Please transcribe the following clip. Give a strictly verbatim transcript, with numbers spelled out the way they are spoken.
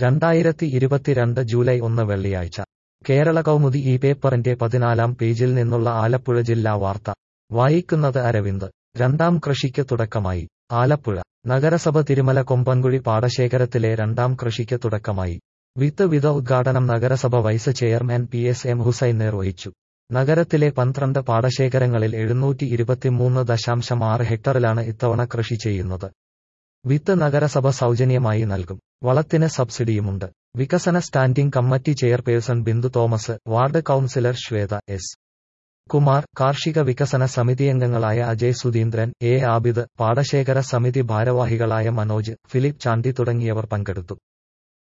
രണ്ടായിരത്തി ഇരുപത്തിരണ്ട് ജൂലൈ ഒന്ന് വെള്ളിയാഴ്ച കേരള കൗമുദി ഈ പേപ്പറിന്റെ പതിനാലാം പേജിൽ നിന്നുള്ള ആലപ്പുഴ ജില്ലാ വാർത്ത വായിക്കുന്നത് അരവിന്ദ്. രണ്ടാം കൃഷിക്ക് തുടക്കമായി. ആലപ്പുഴ നഗരസഭ തിരുമല കൊമ്പൻകുഴി പാടശേഖരത്തിലെ രണ്ടാം കൃഷിക്ക് തുടക്കമായി. വിത്ത് വിത ഉദ്ഘാടനം നഗരസഭ vice chairman P S M Hussain നിർവഹിച്ചു. നഗരത്തിലെ പന്ത്രണ്ട് പാടശേഖരങ്ങളിൽ എഴുന്നൂറ്റി ഇരുപത്തിമൂന്ന് ദശാംശം ആറ് ഹെക്ടറിലാണ് ഇത്തവണ കൃഷി ചെയ്യുന്നത്. വിത്ത് നഗരസഭ സൗജന്യമായി നൽകും. വളത്തിന് സബ്സിഡിയുമുണ്ട്. വികസന standing committee chairperson Bindu Thomas, ward councillor Shweta S Kumar, കാർഷിക വികസന സമിതിയംഗങ്ങളായ അജയ് സുധീന്ദ്രൻ, എ ആബിദ്, പാടശേഖര സമിതി ഭാരവാഹികളായ മനോജ്, ഫിലിപ്പ് ചാണ്ടി തുടങ്ങിയവർ പങ്കെടുത്തു.